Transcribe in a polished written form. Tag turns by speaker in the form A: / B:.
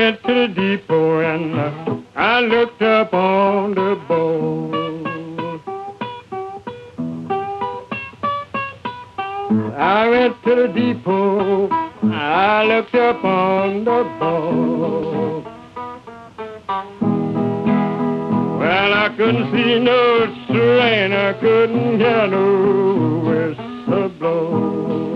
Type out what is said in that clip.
A: went to the depot and I looked up on the board. I went to the depot, I looked up on the board. Well, I couldn't see no train, I couldn't hear no whistle blow.